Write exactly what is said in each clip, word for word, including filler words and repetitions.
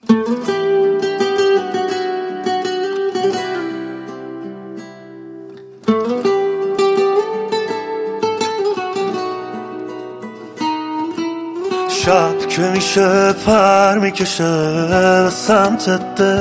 شب که میشه پر میکشه سمت دل،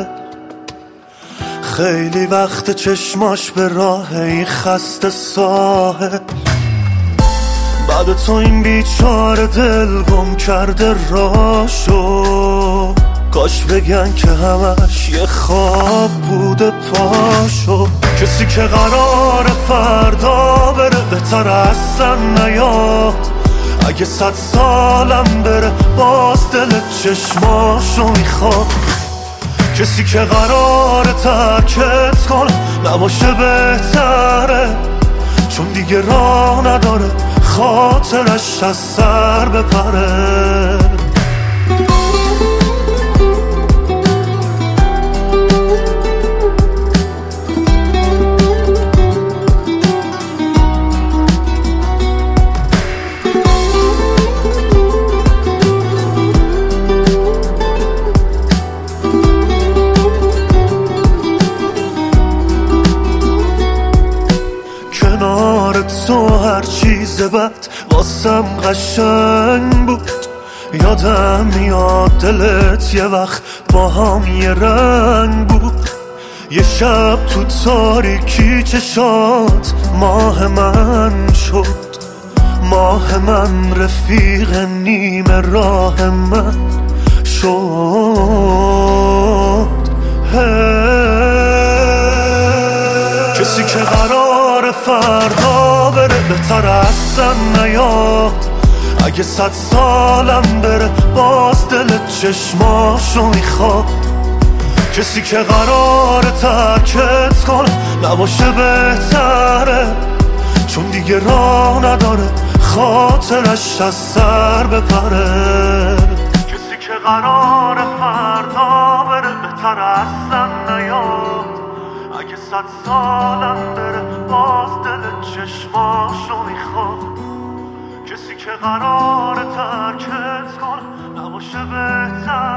خیلی وقت چشماش به راه این خسته ساحل. بعد تو این بیچاره دل گم کرده راشو، کاش بگن که همش یه خواب بوده پاشو. کسی که قرار فردا بره بهتر اصلا نیاد، اگه صد سالم بره باز دل چشماشو میخواد. کسی که قرار ترکت کنه نباشه بهتره، چون دیگه راه نداره خاطرش از سر بپره. تو هر چیز بد واسم قشنگ بود، یادم میاد دلت یه وقت با هم یه رنگ بود. یه شب تو تاریکی چشات ماه من شد، ماه من رفیق نیمه راه من شد. کسی که قرار فردا بره بهتر اصلا نیاد، اگه صد سالم بره باز دل چشماشو میخواد. کسی که قرار ترکت کنه نباشه بهتره، چون دیگه راه نداره خاطرش از سر بپره. کسی که قرار فردا بره بهتر اصلا نیاد، اگه صد سالم بره باز دل چشماشو میخواد. کسی که قرار ترکت کنه نباشه بهتر